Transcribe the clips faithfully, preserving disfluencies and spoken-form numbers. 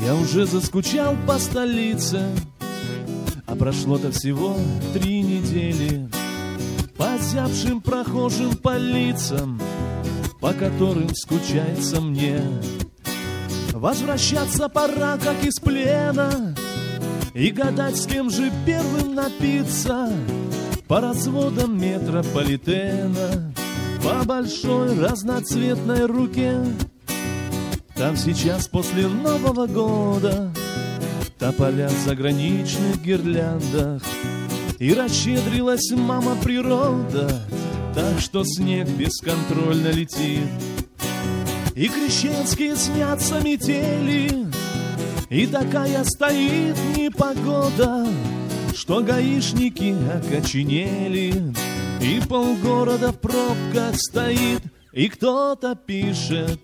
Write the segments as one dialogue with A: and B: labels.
A: Я уже заскучал по столице, а прошло-то всего три недели. По зябшим прохожим по лицам, по которым скучается мне. Возвращаться пора, как из плена, и гадать, с кем же первым напиться. По разводам метрополитена, по большой разноцветной руке. Там сейчас после Нового года тополя в заграничных гирляндах, и расщедрилась мама природа, так что снег бесконтрольно летит. И крещенские снятся метели, и такая стоит непогода, что гаишники окоченели, и полгорода в пробках стоит, и кто-то пишет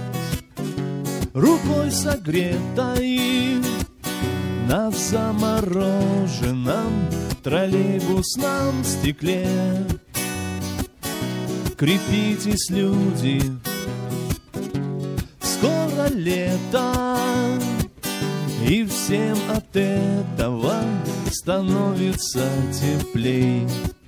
A: рукой согретой на замороженном троллейбусном стекле. Крепитесь, люди, скоро лето, и всем от этого становится теплей.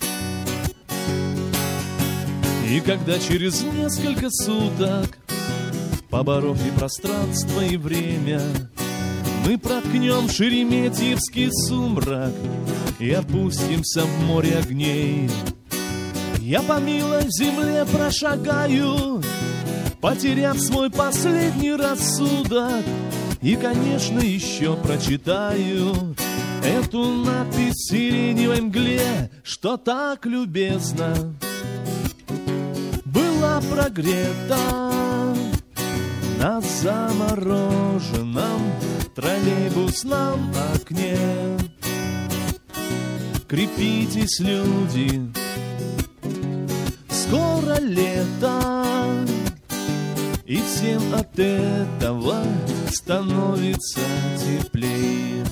A: И когда через несколько суток, поборов и пространство, и время, мы проткнем шереметьевский сумрак и опустимся в море огней, я по милой земле прошагаю, потеряв свой последний рассудок, и, конечно, еще прочитаю эту надпись в сиреневой мгле, что так любезно была прогрета на замороженном троллейбусном окне. Крепитесь, люди, скоро лето, и всем от этого становится теплее.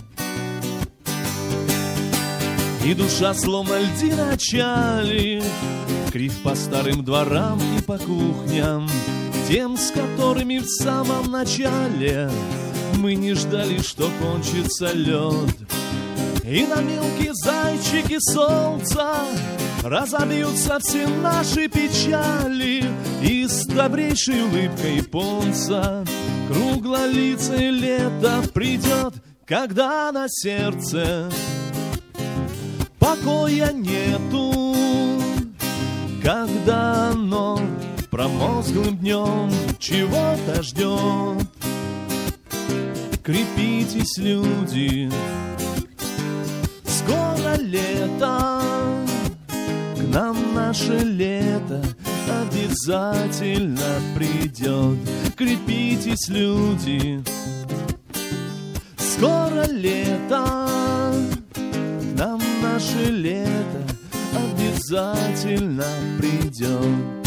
A: И душа словно льдина чали, крив по старым дворам и по кухням, тем, с которыми в самом начале мы не ждали, что кончится лед. И на мелкие зайчики солнца разобьются все наши печали, и с добрейшей улыбкой японца круглолицее лето придет, когда на сердце покоя нету, когда оно промозглым днем чего-то ждет. Крепитесь, люди, скоро лето, к нам наше лето обязательно придет. Крепитесь, люди, скоро лето, к нам наше лето обязательно придет.